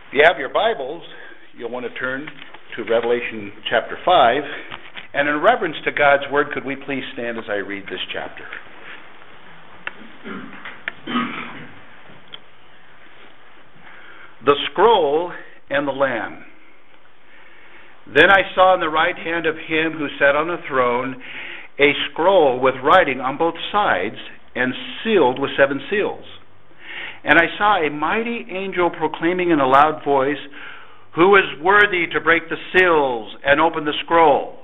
If you have your Bibles, you'll want to turn to Revelation chapter 5. And in reverence to God's Word, could we please stand as I read this chapter? The scroll and the Lamb. Then I saw in the right hand of him who sat on the throne a scroll with writing on both sides and sealed with 7 seals. And I saw a mighty angel proclaiming in a loud voice, "Who is worthy to break the seals and open the scroll?"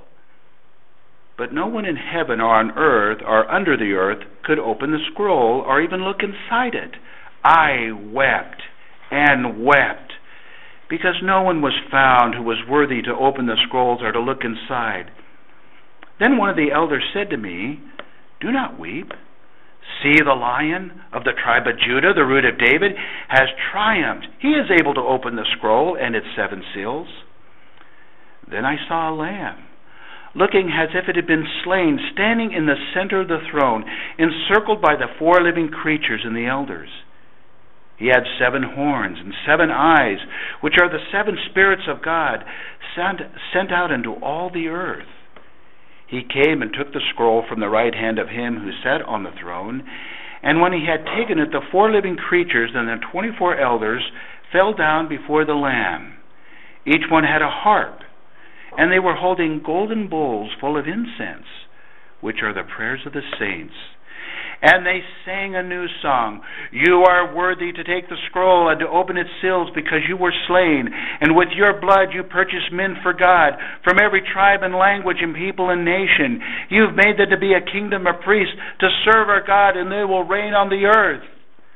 But no one in heaven or on earth or under the earth could open the scroll or even look inside it. I wept and wept, because no one was found who was worthy to open the scrolls or to look inside. Then one of the elders said to me, "Do not weep. See, the Lion of the tribe of Judah, the Root of David, has triumphed. He is able to open the scroll and its 7 seals." Then I saw a lamb, looking as if it had been slain, standing in the center of the throne, encircled by the 4 living creatures and the elders. He had 7 horns and 7 eyes, which are the 7 spirits of God, sent out into all the earth. He came and took the scroll from the right hand of him who sat on the throne, and when he had taken it, the 4 living creatures and the 24 elders fell down before the Lamb. Each one had a harp, and they were holding golden bowls full of incense, which are the prayers of the saints. And they sang a new song, "You are worthy to take the scroll and to open its seals, because you were slain, and with your blood you purchased men for God from every tribe and language and people and nation. You've made them to be a kingdom of priests to serve our God, and they will reign on the earth."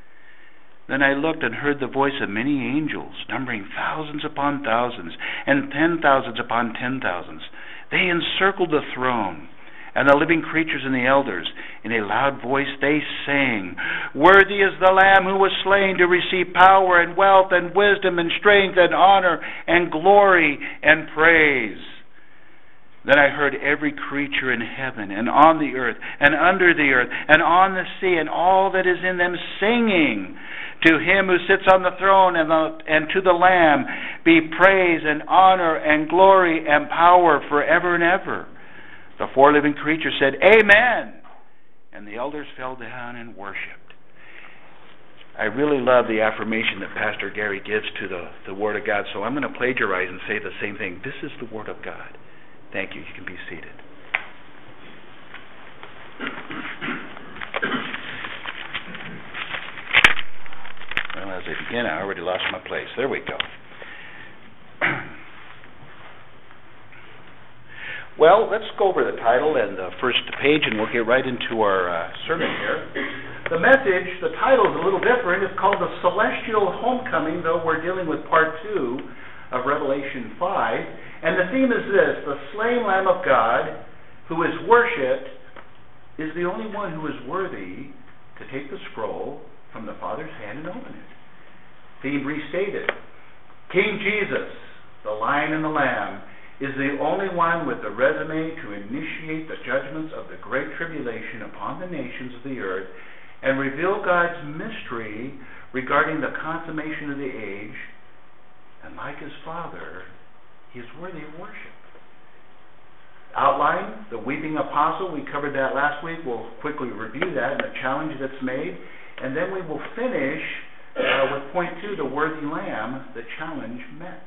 Then I looked and heard the voice of many angels, numbering thousands upon thousands and 10,000s upon 10,000s. They encircled the throne and the living creatures and the elders. In a loud voice they sang, "Worthy is the Lamb who was slain to receive power and wealth and wisdom and strength and honor and glory and praise." Then I heard every creature in heaven and on the earth and under the earth and on the sea and all that is in them singing, "To him who sits on the throne and to the Lamb be praise and honor and glory and power forever and ever." The 4 living creatures said, "Amen." And the elders fell down and worshipped. I really love the affirmation that Pastor Gary gives to the Word of God, so I'm going to plagiarize and say the same thing. This is the Word of God. Thank you. You can be seated. Well, as I begin, I already lost my place. There we go. Well, let's go over the title and the first page, and we'll get right into our sermon here. The message, the title is a little different. It's called The Celestial Homecoming, though we're dealing with part 2 of Revelation 5. And the theme is this: the slain Lamb of God, who is worshipped, is the only one who is worthy to take the scroll from the Father's hand and open it. Theme restated: King Jesus, the Lion and the Lamb, is the only one with the resume to initiate the judgments of the Great Tribulation upon the nations of the earth and reveal God's mystery regarding the consummation of the age. And like his Father, he is worthy of worship. Outline, the weeping apostle, we covered that last week. We'll quickly review that and the challenge that's made. And then we will finish with point 2, the worthy Lamb, the challenge met.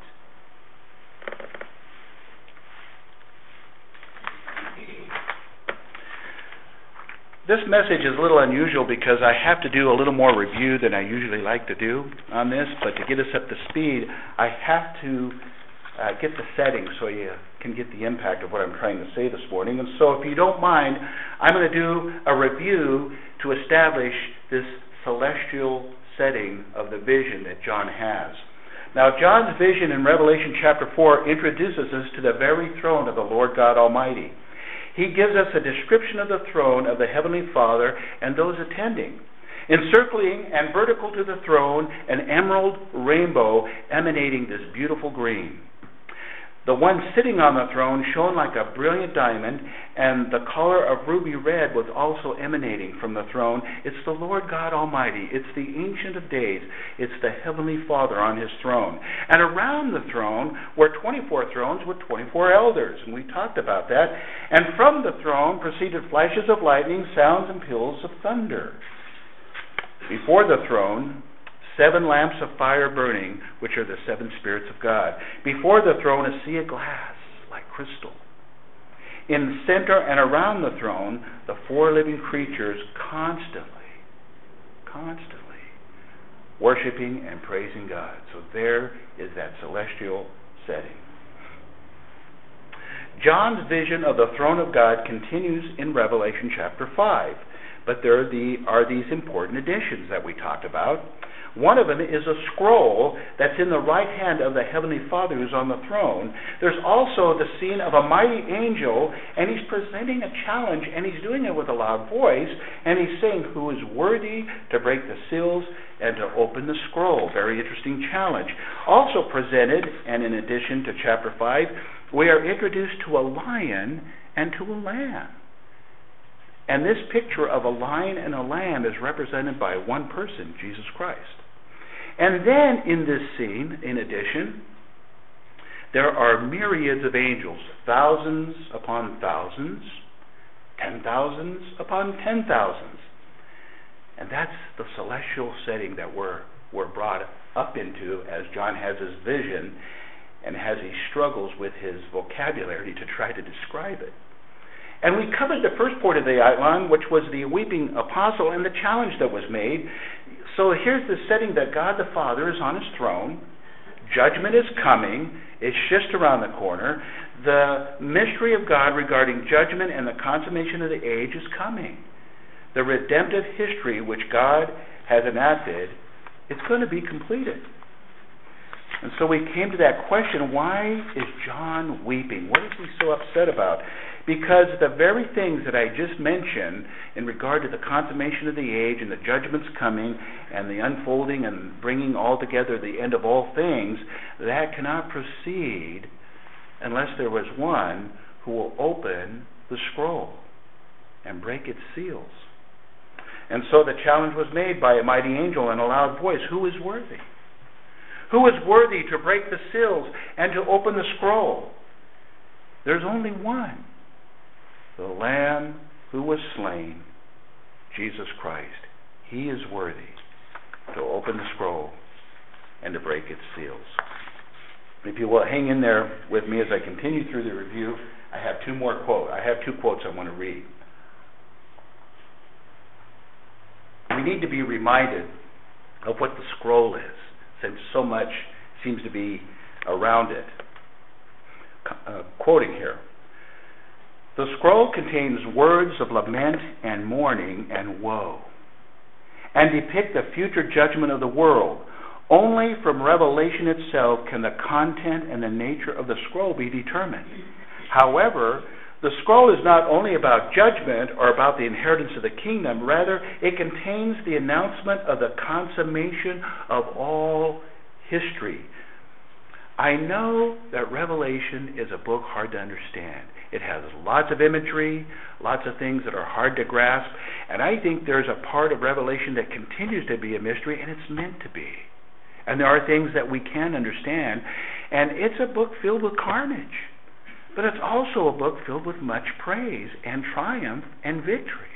This message is a little unusual because I have to do a little more review than I usually like to do on this, but to get us up to speed, I have to get the settings so you can get the impact of what I'm trying to say this morning. And so if you don't mind, I'm going to do a review to establish this celestial setting of the vision that John has. Now, John's vision in Revelation chapter 4 introduces us to the very throne of the Lord God Almighty. He gives us a description of the throne of the Heavenly Father and those attending. Encircling and vertical to the throne, an emerald rainbow emanating this beautiful green. The one sitting on the throne shone like a brilliant diamond, and the color of ruby red was also emanating from the throne. It's the Lord God Almighty. It's the Ancient of Days. It's the Heavenly Father on his throne. And around the throne were 24 thrones with 24 elders, and we talked about that. And from the throne proceeded flashes of lightning, sounds, and peals of thunder. Before the throne, 7 lamps of fire burning, which are the 7 spirits of God. Before the throne, a sea of glass, like crystal. In the center and around the throne, the 4 living creatures constantly worshiping and praising God. So there is that celestial setting. John's vision of the throne of God continues in Revelation chapter 5. But there are these important additions that we talked about. One of them is a scroll that's in the right hand of the Heavenly Father who's on the throne. There's also the scene of a mighty angel, and he's presenting a challenge, and he's doing it with a loud voice, and he's saying, who is worthy to break the seals and to open the scroll? Very interesting challenge. Also presented, and in addition to chapter 5, we are introduced to a lion and to a lamb. And this picture of a lion and a lamb is represented by one person, Jesus Christ. And then in this scene, in addition, there are myriads of angels, thousands upon thousands, 10,000s upon 10,000s. And that's the celestial setting that we're brought up into as John has his vision and as he struggles with his vocabulary to try to describe it. And we covered the first part of the outline, which was the weeping apostle and the challenge that was made. So here's the setting that God the Father is on his throne. Judgment is coming. It's just around the corner. The mystery of God regarding judgment and the consummation of the age is coming. The redemptive history which God has enacted, it's going to be completed. And so we came to that question, why is John weeping? What is he so upset about? Because the very things that I just mentioned in regard to the consummation of the age and the judgments coming and the unfolding and bringing all together the end of all things, that cannot proceed unless there was one who will open the scroll and break its seals. And so the challenge was made by a mighty angel in a loud voice, who is worthy? Who is worthy to break the seals and to open the scroll? There's only one. The Lamb who was slain, Jesus Christ. He is worthy to open the scroll and to break its seals. If you will hang in there with me as I continue through the review, I have two quotes I want to read. We need to be reminded of what the scroll is, since so much seems to be around it. Quoting here. The scroll contains words of lament and mourning and woe, and depict the future judgment of the world. Only from Revelation itself can the content and the nature of the scroll be determined. However, the scroll is not only about judgment or about the inheritance of the kingdom, rather it contains the announcement of the consummation of all history. I know that Revelation is a book hard to understand. It has lots of imagery, lots of things that are hard to grasp, and I think there's a part of Revelation that continues to be a mystery, and it's meant to be. And there are things that we can understand, and it's a book filled with carnage, but it's also a book filled with much praise and triumph and victory.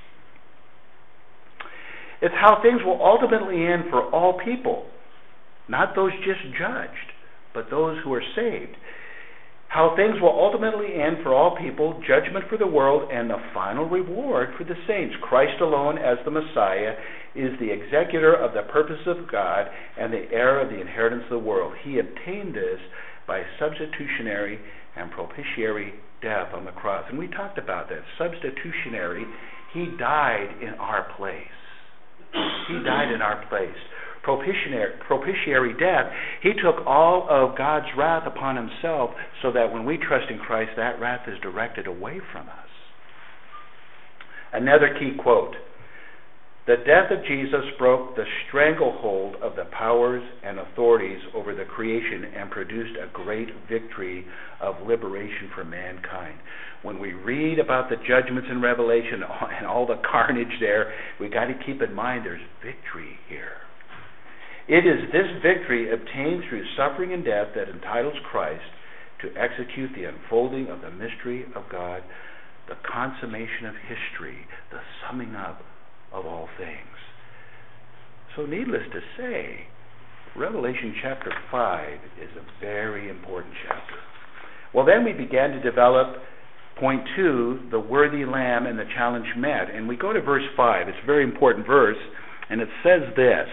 It's how things will ultimately end for all people, not those just judged, but those who are saved. How things will ultimately end for all people, judgment for the world, and the final reward for the saints. Christ alone, as the Messiah, is the executor of the purpose of God and the heir of the inheritance of the world. He obtained this by substitutionary and propitiatory death on the cross. And we talked about that. Substitutionary, he died in our place. He died in our place. Propitiatory death, he took all of God's wrath upon himself so that when we trust in Christ, that wrath is directed away from us. Another key quote. The death of Jesus broke the stranglehold of the powers and authorities over the creation and produced a great victory of liberation for mankind. When we read about the judgments in Revelation and all the carnage there, we got to keep in mind there's victory here. It is this victory obtained through suffering and death that entitles Christ to execute the unfolding of the mystery of God, the consummation of history, the summing up of all things. So needless to say, Revelation chapter 5 is a very important chapter. Well, then we began to develop point 2, the worthy lamb and the challenge met. And we go to verse 5. It's a very important verse, and it says this.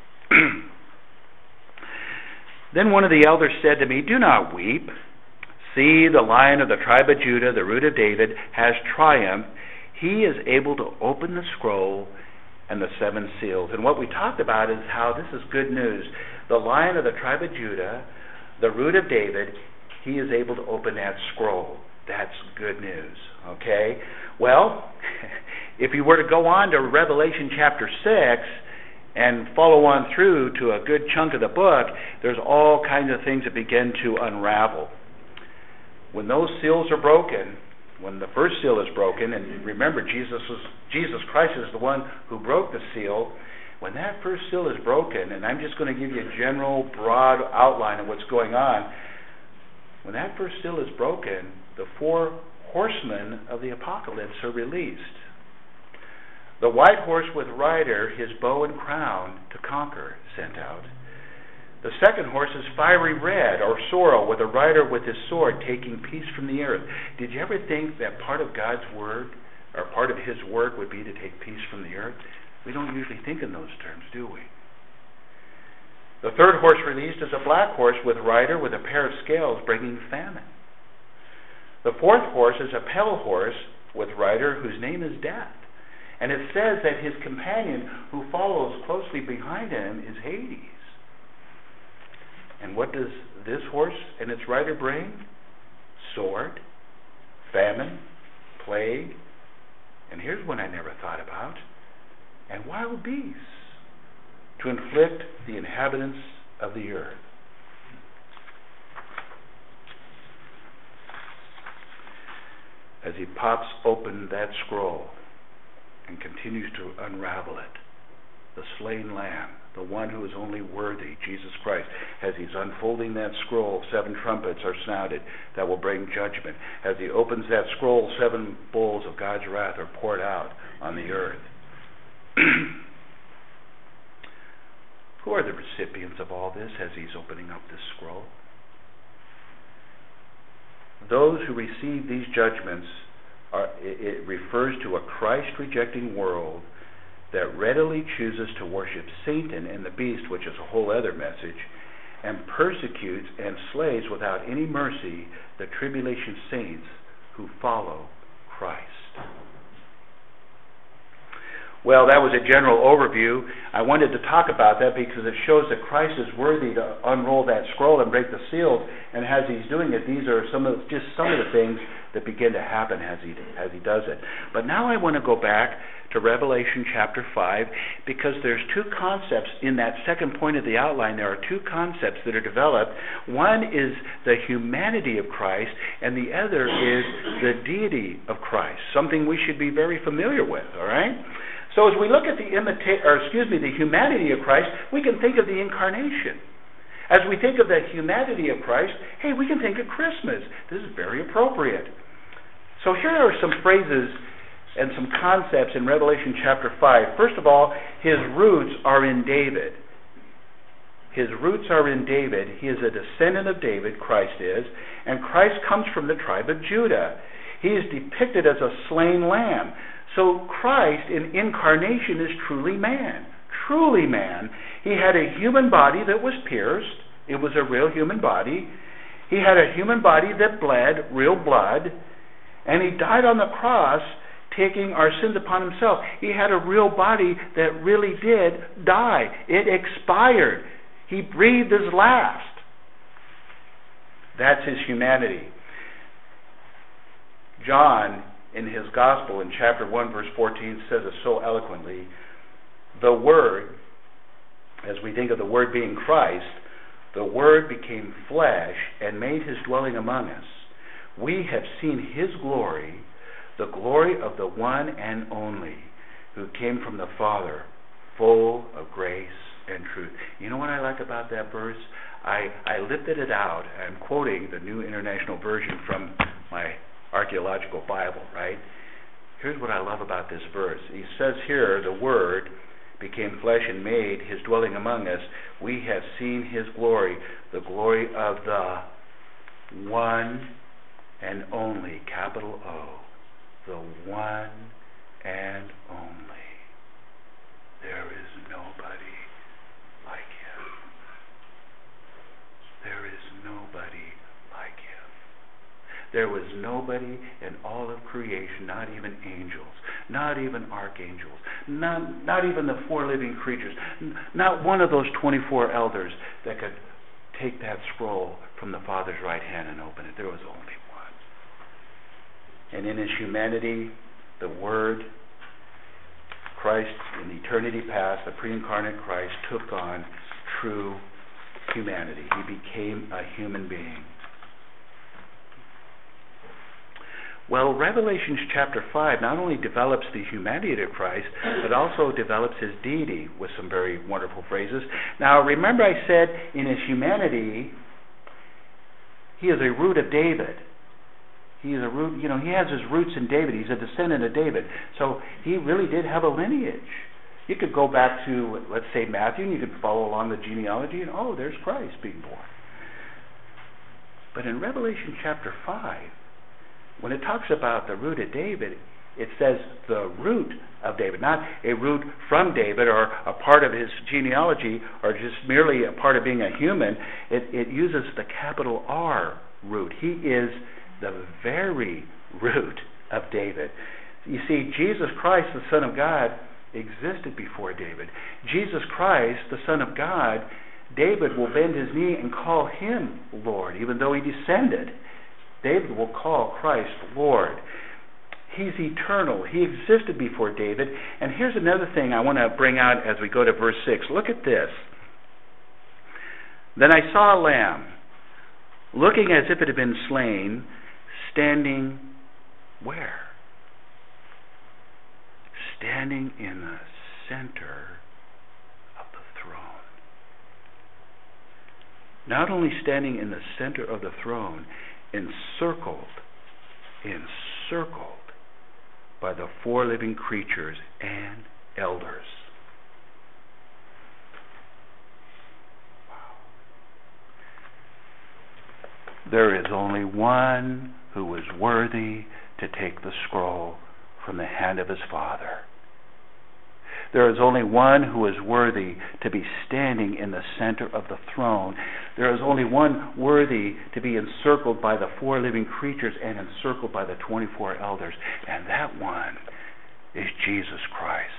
Then one of the elders said to me, "Do not weep. See, the Lion of the tribe of Judah, the Root of David, has triumphed. He is able to open the scroll and the 7 seals." And what we talked about is how this is good news. The Lion of the tribe of Judah, the Root of David, he is able to open that scroll. That's good news, okay? Well, if you were to go on to Revelation chapter 6 and follow on through to a good chunk of the book, there's all kinds of things that begin to unravel. When those seals are broken, when the first seal is broken, and remember Jesus Christ is the one who broke the seal, when that first seal is broken, and I'm just going to give you a general broad outline of what's going on, when that first seal is broken, the 4 horsemen of the apocalypse are released. The white horse with rider, his bow and crown to conquer, sent out. The second horse is fiery red, or sorrel, with a rider with his sword taking peace from the earth. Did you ever think that part of God's word, or part of his work, would be to take peace from the earth? We don't usually think in those terms, do we? The third horse released is a black horse with rider with a pair of scales bringing famine. The fourth horse is a pale horse with rider whose name is Death. And it says that his companion who follows closely behind him is Hades. And what does this horse and its rider bring? Sword, famine, plague, and here's one I never thought about, and wild beasts, to inflict the inhabitants of the earth. As he pops open that scroll and continues to unravel it, the slain lamb, the one who is only worthy, Jesus Christ, as he's unfolding that scroll, 7 trumpets are sounded that will bring judgment. As he opens that scroll, 7 bowls of God's wrath are poured out on the earth. Who are the recipients of all this as he's opening up this scroll? Those who receive these judgments, it refers to a Christ-rejecting world that readily chooses to worship Satan and the beast, which is a whole other message, and persecutes and slays without any mercy the tribulation saints who follow Christ. Well, that was a general overview. I wanted to talk about that because it shows that Christ is worthy to unroll that scroll and break the seals, and as he's doing it, these are just some of the things that begin to happen as he does it. But now I want to go back to Revelation chapter 5, because there's 2 concepts in that second point of the outline. There are 2 concepts that are developed. One is the humanity of Christ, and the other is the deity of Christ, something we should be very familiar with, all right? So as we look at the humanity of Christ, we can think of the incarnation. As we think of the humanity of Christ, hey, we can think of Christmas. This is very appropriate. So here are some phrases and some concepts in Revelation chapter 5. First of all, his roots are in David. His roots are in David. He is a descendant of David, Christ is, and Christ comes from the tribe of Judah. He is depicted as a slain lamb. So Christ in incarnation is truly man. Truly man. He had a human body that was pierced. It was a real human body. He had a human body that bled, real blood. And he died on the cross, taking our sins upon himself. He had a real body that really did die. It expired. He breathed his last. That's his humanity. John, in his gospel, in chapter 1, verse 14, says it so eloquently. the Word, as we think of the Word being Christ, the Word became flesh and made His dwelling among us. We have seen His glory, the glory of the one and only, who came from the Father, full of grace and truth. You know what I like about that verse? I lifted it out. I'm quoting the New International Version from my archaeological Bible, right? Here's what I love about this verse. He says here, the Word became flesh and made His dwelling among us. We have seen His glory, the glory of the one and only, capital O, the one and only. There is nobody like Him. There is nobody like Him. There was nobody in all of creation, not even angels, not even archangels, not even the four living creatures, not one of those 24 elders that could take that scroll from the Father's right hand and open it. There was only one. And in His humanity, the Word, Christ, in eternity past, the pre-incarnate Christ, took on true humanity. He became a human being. Well, Revelation chapter 5 not only develops the humanity of Christ, but also develops His deity with some very wonderful phrases. Now, remember I said in His humanity, He is a root of David. He is a root, He has His roots in David. He's a descendant of David. So He really did have a lineage. You could go back to, let's say, Matthew, and you could follow along the genealogy, and there's Christ being born. But in Revelation chapter 5, when it talks about the root of David, it says the root of David, not a root from David or a part of his genealogy or just merely a part of being a human. It uses the capital R root. He is the very root of David. You see, Jesus Christ, the Son of God, existed before David. Jesus Christ, the Son of God, David will bend his knee and call Him Lord, even though he descended. David will call Christ Lord. He's eternal. He existed before David. And here's another thing I want to bring out as we go to verse 6. Look at this. Then I saw a lamb, looking as if it had been slain, standing where? Standing in the center of the throne. Not only standing in the center of the throne, encircled by the four living creatures and elders. Wow. There is only one who is worthy to take the scroll from the hand of His Father. There is only one who is worthy to be standing in the center of the throne. There is only one worthy to be encircled by the four living creatures and encircled by the 24 elders. And that one is Jesus Christ.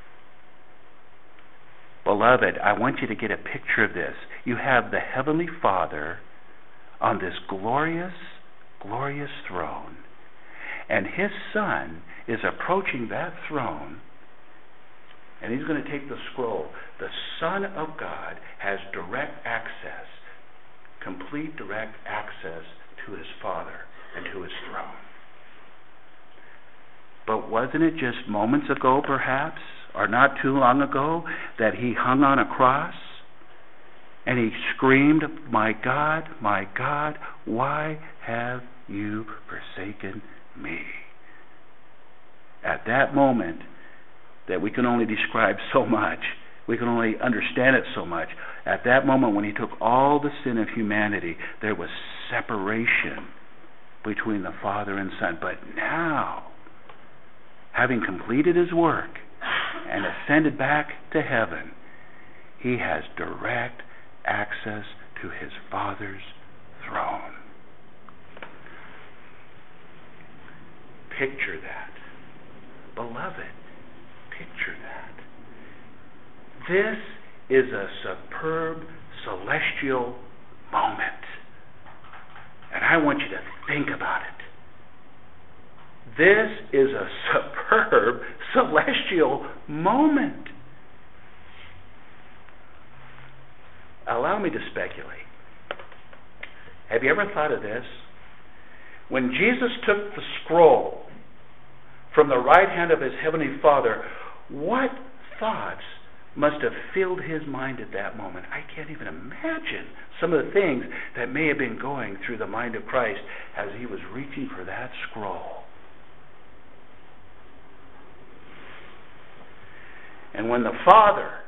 Beloved, I want you to get a picture of this. You have the Heavenly Father on this glorious, glorious throne. And His Son is approaching that throne, and He's going to take the scroll. The Son of God has direct access, complete direct access to His Father and to His throne. But wasn't it just moments ago, perhaps, or not too long ago, that He hung on a cross and He screamed, my God, why have you forsaken me?" At that moment, that we can only describe so much, we can only understand it so much. At that moment when He took all the sin of humanity, there was separation between the Father and Son. But now, having completed His work and ascended back to heaven, He has direct access to His Father's throne. Picture that. Beloved, picture that. This is a superb celestial moment. And I want you to think about it. This is a superb celestial moment. allow me to speculate. Have you ever thought of this? When Jesus took the scroll from the right hand of his heavenly Father, what thoughts must have filled his mind at that moment? I can't even imagine some of the things that may have been going through the mind of Christ as he was reaching for that scroll. And when the Father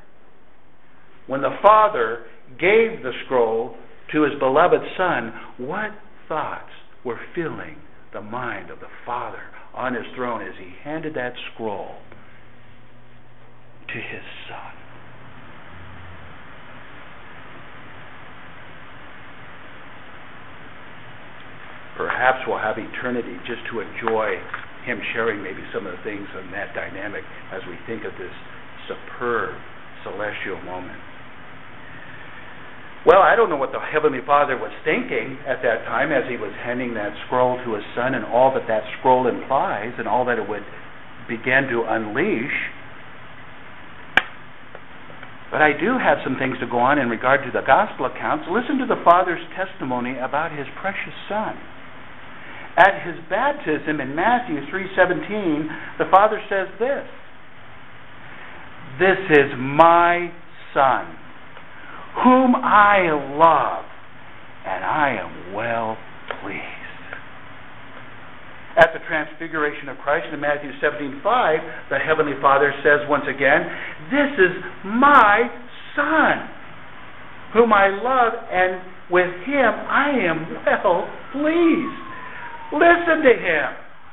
gave the scroll to his beloved Son, what thoughts were filling the mind of the Father on his throne as he handed that scroll to his Son? Perhaps we'll have eternity just to enjoy him sharing maybe some of the things in that dynamic as we think of this superb celestial moment. Well, I don't know what the Heavenly Father was thinking at that time as he was handing that scroll to his Son and all that that scroll implies and all that it would begin to unleash. But I do have some things to go on in regard to the gospel accounts. Listen to the Father's testimony about his precious Son. At his baptism in Matthew 3:17, the Father says this, "This is my Son, whom I love, and I am well pleased." At the transfiguration of Christ in Matthew 17:5, the Heavenly Father says once again, "This is my Son, whom I love, and with him I am well pleased." Listen to him.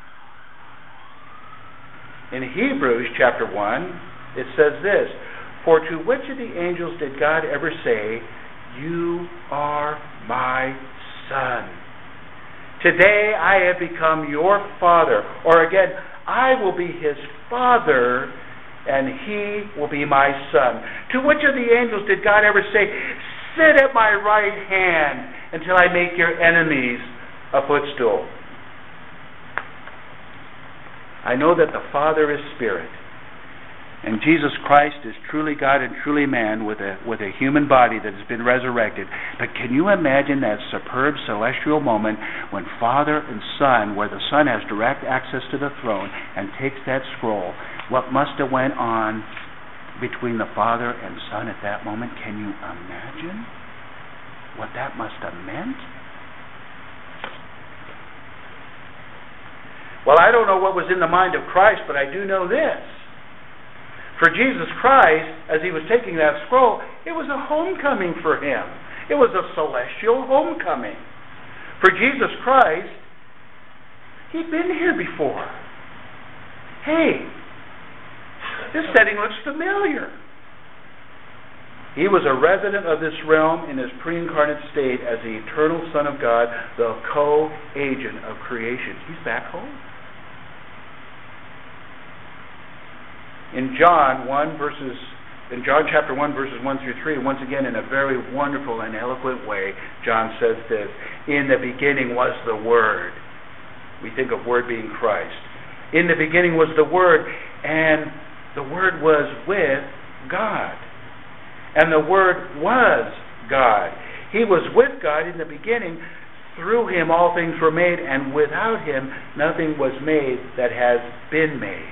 In Hebrews chapter 1, it says this, "For to which of the angels did God ever say, 'You are my Son'? Today I have become your Father." Or again, "I will be his Father, and he will be my Son." To which of the angels did God ever say, "Sit at my right hand until I make your enemies a footstool"? I know that the Father is Spirit, and Jesus Christ is truly God and truly man with a human body that has been resurrected. But can you imagine that superb celestial moment when Father and Son, where the Son has direct access to the throne and takes that scroll? What must have went on between the Father and Son at that moment? Can you imagine what that must have meant? Well, I don't know what was in the mind of Christ, but I do know this. For Jesus Christ, as he was taking that scroll, it was a homecoming for him. It was a celestial homecoming. For Jesus Christ, he'd been here before. Hey, this setting looks familiar. He was a resident of this realm in his pre-incarnate state as the eternal Son of God, the co-agent of creation. He's back home. In John chapter 1, verses 1 through 3, once again in a very wonderful and eloquent way, John says this, "In the beginning was the Word." We think of Word being Christ. "In the beginning was the Word, and the Word was with God. And the Word was God. He was with God in the beginning. Through him all things were made, and without him nothing was made that has been made."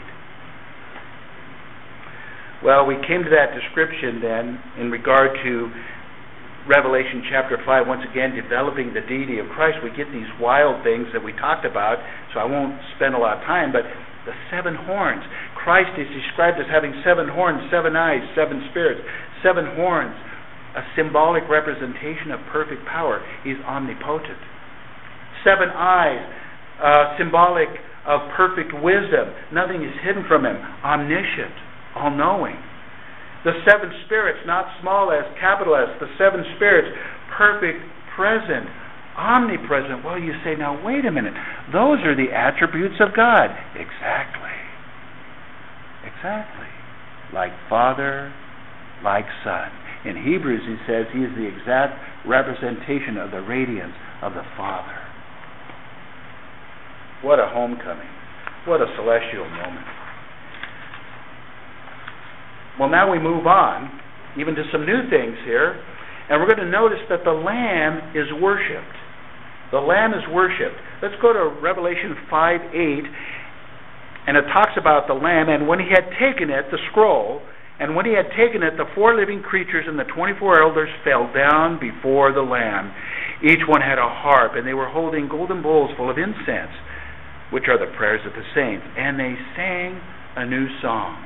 Well, we came to that description then in regard to Revelation chapter 5, once again developing the deity of Christ. We get these wild things that we talked about, so I won't spend a lot of time, but the 7 horns. Christ is described as having 7 horns, 7 eyes, 7 spirits, 7 horns, a symbolic representation of perfect power. He's omnipotent. 7 eyes, symbolic of perfect wisdom. Nothing is hidden from him. Omniscient, all-knowing. The 7 spirits, not small s, capital S, the 7 spirits, perfect, present, omnipresent. Well, you say, now wait a minute. Those are the attributes of God. Exactly. Like Father, like Son. In Hebrews, he says he is the exact representation of the radiance of the Father. What a homecoming. What a celestial moment. Well, now we move on, even to some new things here. And we're going to notice that the Lamb is worshipped. The Lamb is worshipped. Let's go to Revelation 5:8, and it talks about the Lamb. And when he had taken it, the scroll, and when he had taken it, the 4 living creatures and the 24 elders fell down before the Lamb. Each one had a harp, and they were holding golden bowls full of incense, which are the prayers of the saints. And they sang a new song.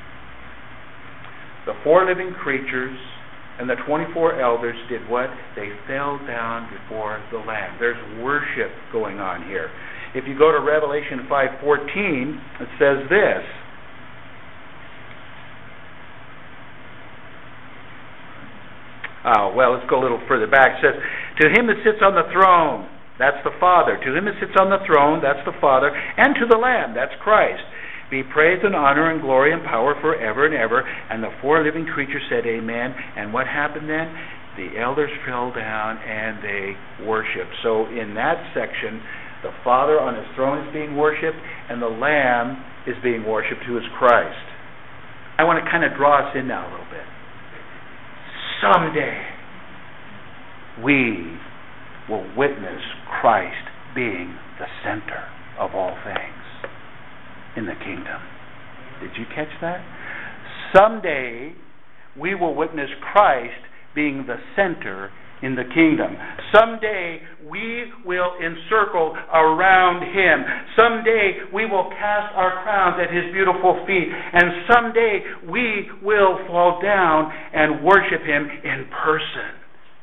The 4 living creatures and the 24 elders did what? They fell down before the Lamb. There's worship going on here. If you go to Revelation 5:14, it says this. Let's go a little further back. It says, to him that sits on the throne, that's the Father. To him that sits on the throne, that's the Father. And to the Lamb, that's Christ, be praise and honor and glory and power forever and ever. And the 4 living creatures said, Amen. And what happened then? The elders fell down and they worshiped. So in that section, the Father on his throne is being worshipped, and the Lamb is being worshipped, who is Christ. I want to kind of draw us in now a little bit. Someday, we will witness Christ being the center of all things in the kingdom. Did you catch that? Someday, we will witness Christ being the center in the kingdom. Someday, we will encircle around him. Someday, we will cast our crowns at his beautiful feet. And someday, we will fall down and worship him in person.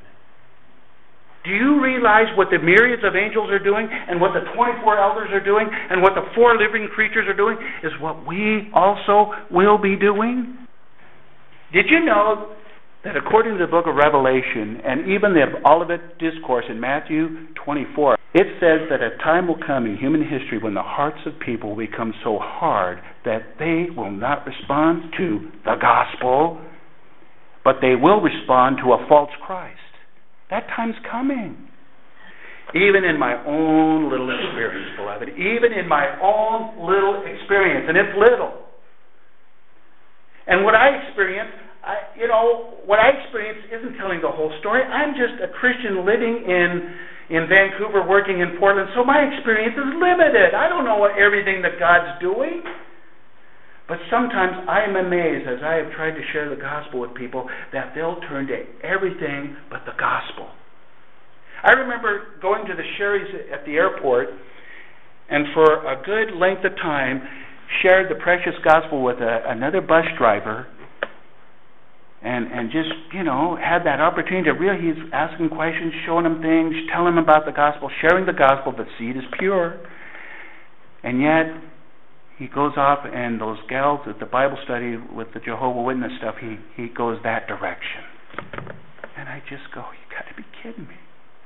Do you realize what the myriads of angels are doing, and what the 24 elders are doing, and what the 4 living creatures are doing, is what we also will be doing? Did you know that according to the book of Revelation, and even the Olivet Discourse in Matthew 24, it says that a time will come in human history when the hearts of people will become so hard that they will not respond to the gospel, but they will respond to a false Christ. That time's coming. Even in my own little experience, beloved, even in my own little experience, and it's little. And what I experience, what I experience isn't telling the whole story. I'm just a Christian living in Vancouver, working in Portland, so my experience is limited. I don't know everything that God's doing. But sometimes I am amazed, as I have tried to share the gospel with people, that they'll turn to everything but the gospel. I remember going to the Sherry's at the airport, and for a good length of time, shared the precious gospel with another bus driver, and just, had that opportunity to really, he's asking questions, showing him things, telling him about the gospel, sharing the gospel. The seed is pure. And yet, he goes off, and those gals at the Bible study with the Jehovah's Witness stuff, he goes that direction. And I just go, you got to be kidding me.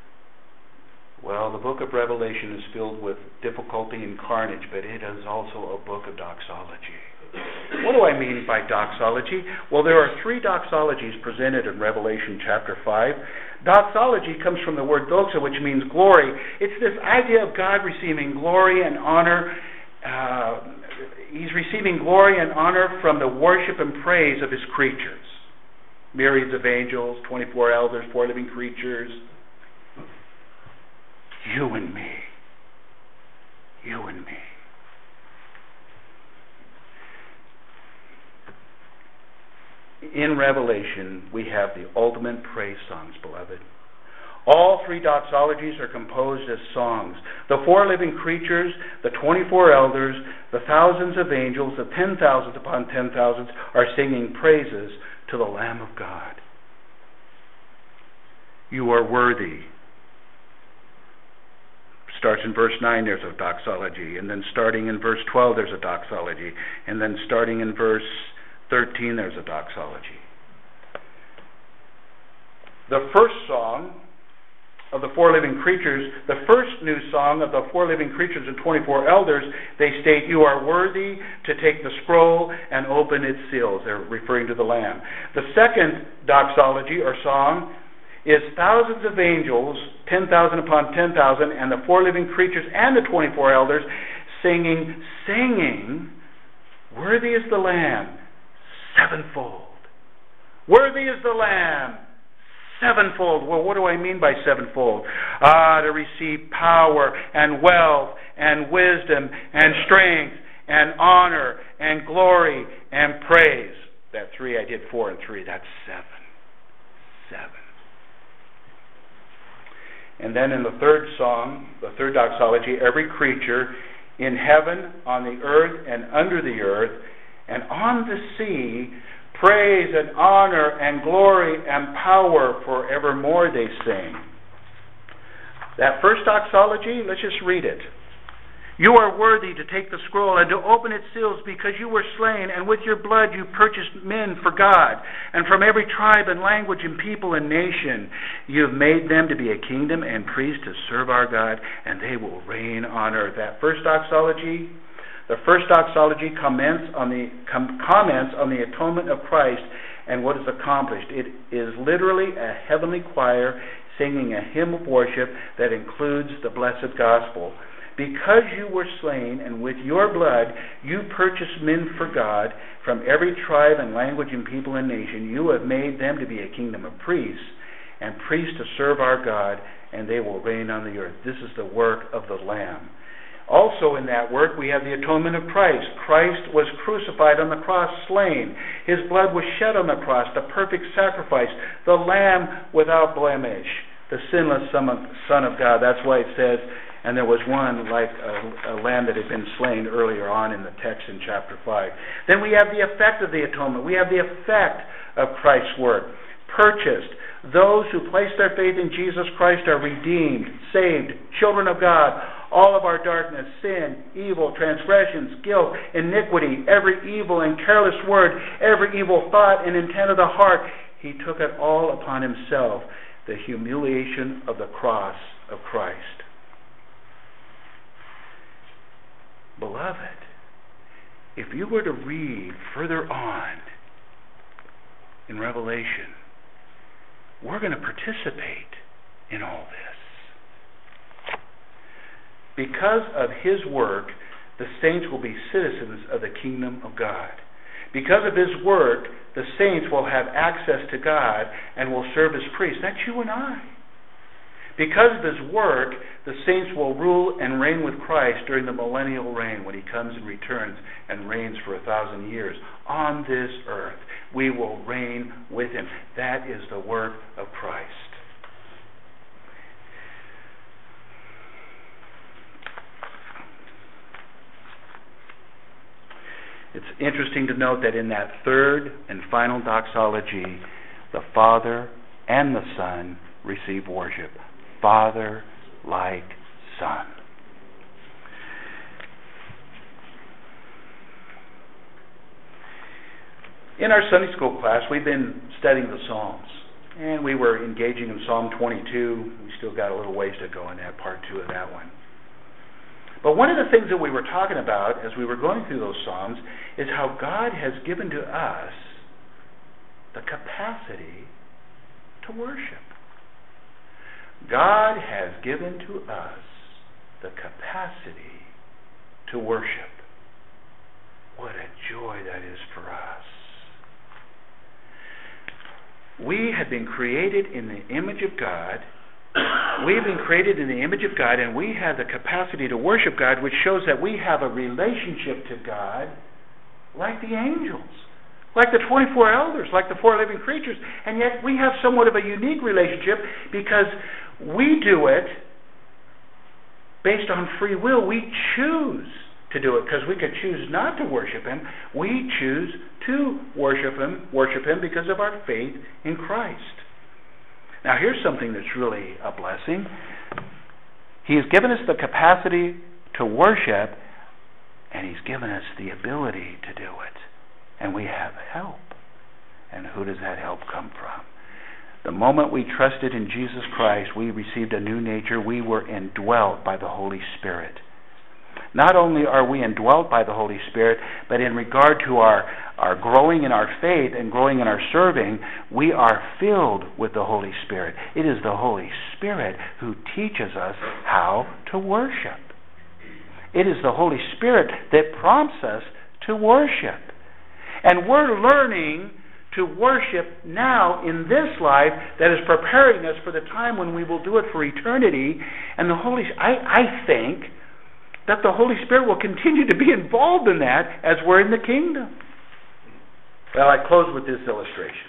Well, the book of Revelation is filled with difficulty and carnage, but it is also a book of doxology. What do I mean by doxology? Well, there are 3 doxologies presented in Revelation chapter 5. Doxology comes from the word doxa, which means glory. It's this idea of God receiving glory and honor. He's receiving glory and honor from the worship and praise of his creatures. Myriads of angels, 24 elders, 4 living creatures. You and me. You and me. In Revelation, we have the ultimate praise songs, beloved. All 3 doxologies are composed as songs. The 4 living creatures, the 24 elders, the thousands of angels, the 10,000s upon 10,000s are singing praises to the Lamb of God. You are worthy. Starts in verse 9, there's a doxology. And then starting in verse 12, there's a doxology. And then starting in verse 13, there's a doxology. The first song of the 4 living creatures, the first new song of the 4 living creatures and 24 elders, they state, you are worthy to take the scroll and open its seals. They're referring to the Lamb. The second doxology or song is thousands of angels, 10,000 upon 10,000, and the 4 living creatures and the 24 elders singing, worthy is the Lamb, sevenfold. Worthy is the Lamb, Sevenfold. Well, what do I mean by sevenfold? To receive power and wealth and wisdom and strength and honor and glory and praise. That 3, I did 4 and 3. That's 7. 7. And then in the third song, the third doxology, every creature in heaven, on the earth, and under the earth, and on the sea, praise and honor and glory and power forevermore, they sing. That first doxology, let's just read it. You are worthy to take the scroll and to open its seals, because you were slain, and with your blood you purchased men for God, and from every tribe and language and people and nation. You have made them to be a kingdom and priests to serve our God, and they will reign on earth. That first doxology, the first doxology comments on the atonement of Christ and what is accomplished. It is literally a heavenly choir singing a hymn of worship that includes the blessed gospel. Because you were slain, and with your blood you purchased men for God from every tribe and language and people and nation, you have made them to be a kingdom of priests, and priests to serve our God, and they will reign on the earth. This is the work of the Lamb. Also in that work we have the atonement of Christ. Christ was crucified on the cross, slain. His blood was shed on the cross, the perfect sacrifice, the Lamb without blemish, the sinless Son of God. That's why it says, and there was one like a lamb that had been slain earlier on in the text in chapter 5. Then we have the effect of the atonement. We have the effect of Christ's work. Purchased. Those who place their faith in Jesus Christ are redeemed, saved, children of God. All of our darkness, sin, evil, transgressions, guilt, iniquity, every evil and careless word, every evil thought and intent of the heart, He took it all upon Himself, the humiliation of the cross of Christ. Beloved, if you were to read further on in Revelation, we're going to participate in all this. Because of His work, the saints will be citizens of the kingdom of God. Because of His work, the saints will have access to God and will serve as priests. That's you and I. Because of His work, the saints will rule and reign with Christ during the millennial reign, when He comes and returns and reigns for 1,000 years. On this earth, we will reign with Him. That is the work of Christ. It's interesting to note that in that third and final doxology, the Father and the Son receive worship. Father like Son. In our Sunday school class, we've been studying the Psalms, and we were engaging in Psalm 22. We still got a little ways to go in that part 2 of that one. But one of the things that we were talking about as we were going through those Psalms is how God has given to us the capacity to worship. God has given to us the capacity to worship. What a joy that is for us. We have been created in the image of God. We've been created in the image of God, and we have the capacity to worship God, which shows that we have a relationship to God like the angels, like the 24 elders, like the 4 living creatures. And yet we have somewhat of a unique relationship because we do it based on free will. We choose to do it, because we could choose not to worship Him. We choose to worship Him because of our faith in Christ. Now here's something that's really a blessing. He has given us the capacity to worship, and He's given us the ability to do it. And we have help. And who does that help come from? The moment we trusted in Jesus Christ, we received a new nature. We were indwelt by the Holy Spirit. Not only are we indwelt by the Holy Spirit, but in regard to our growing in our faith and growing in our serving, we are filled with the Holy Spirit. It is the Holy Spirit who teaches us how to worship. It is the Holy Spirit that prompts us to worship. And we're learning to worship now in this life that is preparing us for the time when we will do it for eternity. And I think that the Holy Spirit will continue to be involved in that as we're in the kingdom. Well, I close with this illustration.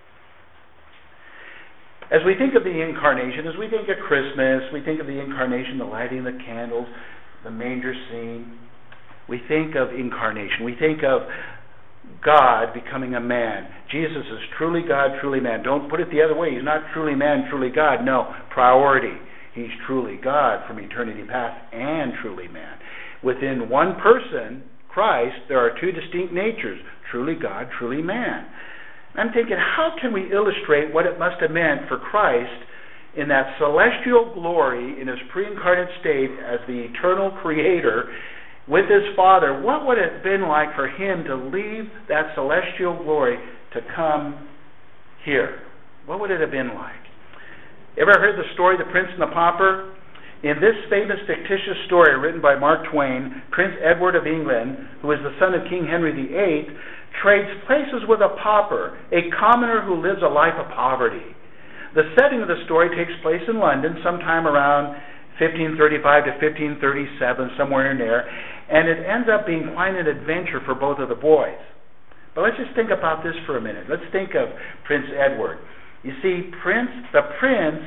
As we think of the incarnation, as we think of Christmas, we think of the incarnation, the lighting of the candles, the manger scene. We think of incarnation. We think of God becoming a man. Jesus is truly God, truly man. Don't put it the other way. He's not truly man, truly God. No, priority. He's truly God from eternity past and truly man. Within one person, Christ, there are two distinct natures, truly God, truly man. I'm thinking, how can we illustrate what it must have meant for Christ in that celestial glory in his pre-incarnate state as the eternal creator with his Father? What would it have been like for him to leave that celestial glory to come here? What would it have been like? Ever heard the story, The Prince and the Pauper? In this famous fictitious story written by Mark Twain, Prince Edward of England, who is the son of King Henry VIII, trades places with a pauper, a commoner who lives a life of poverty. The setting of the story takes place in London sometime around 1535 to 1537, somewhere in there, and it ends up being quite an adventure for both of the boys. But let's just think about this for a minute. Let's think of Prince Edward. You see, the prince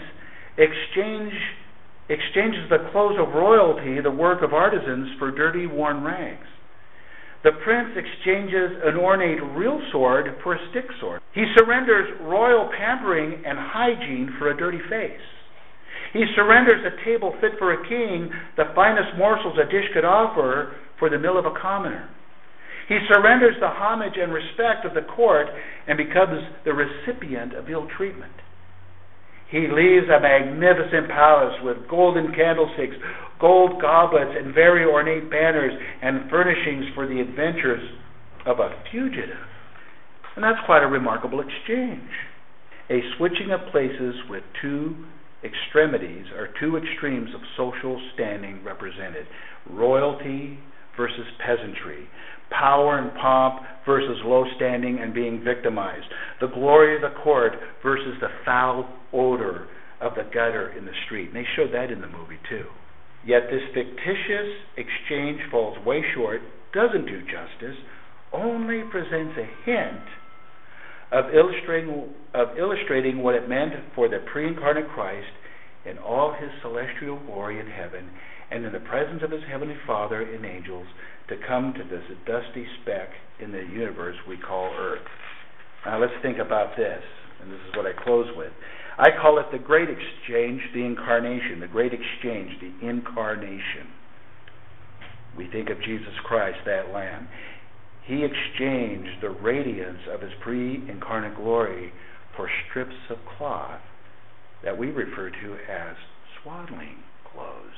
exchanges the clothes of royalty, the work of artisans, for dirty, worn rags. The prince exchanges an ornate real sword for a stick sword. He surrenders royal pampering and hygiene for a dirty face. He surrenders a table fit for a king, the finest morsels a dish could offer, for the meal of a commoner. He surrenders the homage and respect of the court and becomes the recipient of ill treatment. He leaves a magnificent palace with golden candlesticks, gold goblets, and very ornate banners and furnishings for the adventures of a fugitive. And that's quite a remarkable exchange. A switching of places with two extremities or two extremes of social standing represented. Royalty versus peasantry. Power and pomp versus low standing and being victimized. The glory of the court versus the foul odor of the gutter in the street. And they showed that in the movie too. Yet this fictitious exchange falls way short, doesn't do justice, only presents a hint of illustrating what it meant for the pre-incarnate Christ in all his celestial glory in heaven and in the presence of his heavenly Father and angels to come to this dusty speck in the universe we call Earth. Now let's think about this, and this is what I close with. I call it the great exchange, the incarnation, the great exchange, the incarnation. We think of Jesus Christ, that Lamb. He exchanged the radiance of his pre-incarnate glory for strips of cloth that we refer to as swaddling clothes.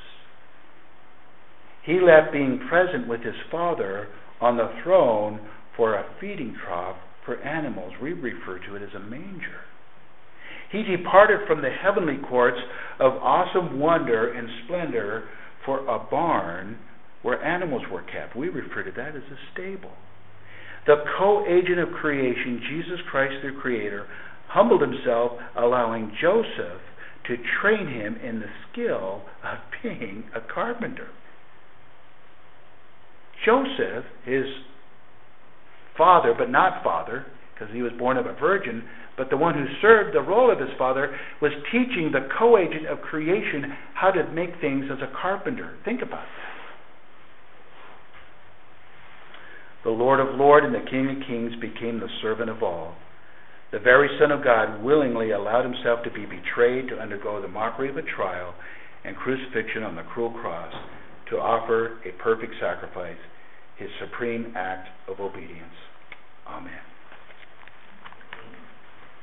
He left being present with his Father on the throne for a feeding trough for animals. We refer to it as a manger. He departed from the heavenly courts of awesome wonder and splendor for a barn where animals were kept. We refer to that as a stable. The co-agent of creation, Jesus Christ the Creator, humbled himself, allowing Joseph to train him in the skill of being a carpenter. Joseph, his father, but not father, because he was born of a virgin, but the one who served the role of his father, was teaching the co-agent of creation how to make things as a carpenter. Think about that. The Lord of Lords and the King of Kings became the servant of all. The very Son of God willingly allowed himself to be betrayed, to undergo the mockery of a trial and crucifixion on the cruel cross, to offer a perfect sacrifice, his supreme act of obedience.